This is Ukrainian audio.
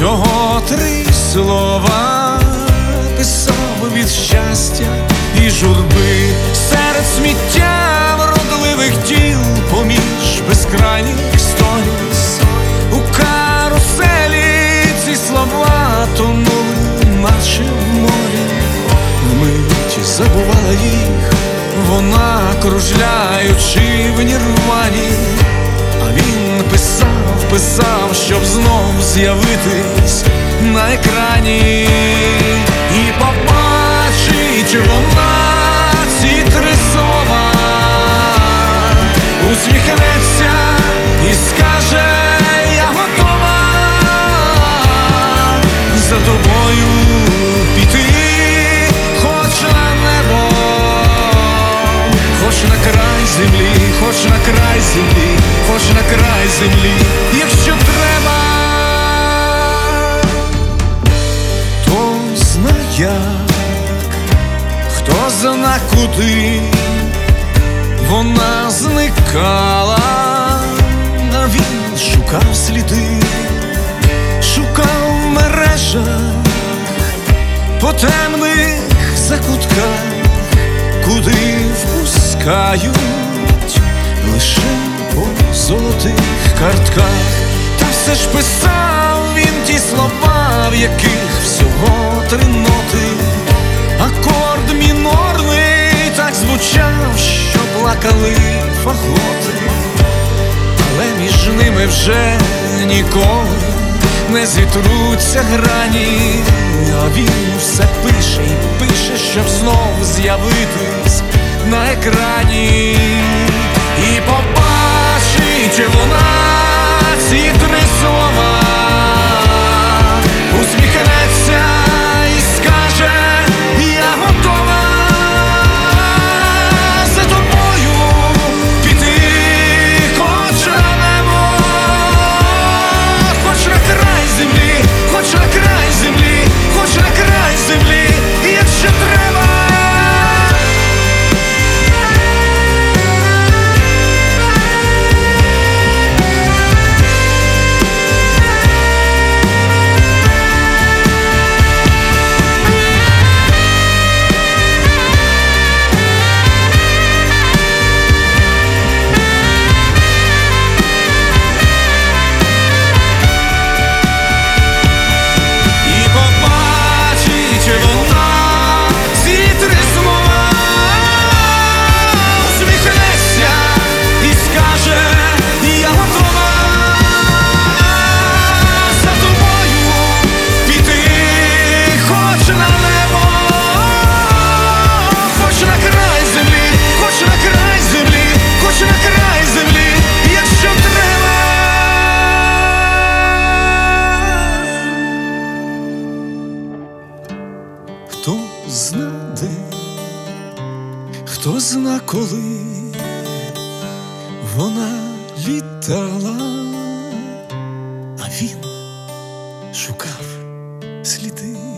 Всього 3 слова писав від щастя і журби, серед сміття вродливих діл, поміж безкрайніх сторіс. У каруселі ці слова тонули, наче в морі. Вмить забувала їх вона, кружляючи в нірвані. А він писав, щоб знов з'явитись на екрані. І побачить вона ці 3 слова, усміхнеться і скаже: я готова за тобою піти, хоч на небо, хоч на край землі, хоч на край землі, хоч на край землі, якщо треба. Хто зна як, хто зна куди вона зникала, а він шукав сліди, шукав в мережах, по темних закутках, куди впускають лише по золотих картках. Та все ж писав він ті слова, в яких всього 3 ноти. Акорд мінорний так звучав, що плакали фаготи. Але між ними вже ніколи не зітруться грані. А він все пише і пише, щоб знов з'явитись на екрані. І побачить вона ці 3 слова, усміхнеться і скаже: я готова за тобою піти, хоч на небо, хоч на край землі, хоч на край землі, хоч на край землі, якщо треба. Хто зна де, хто зна коли вона літала, а він шукав сліди.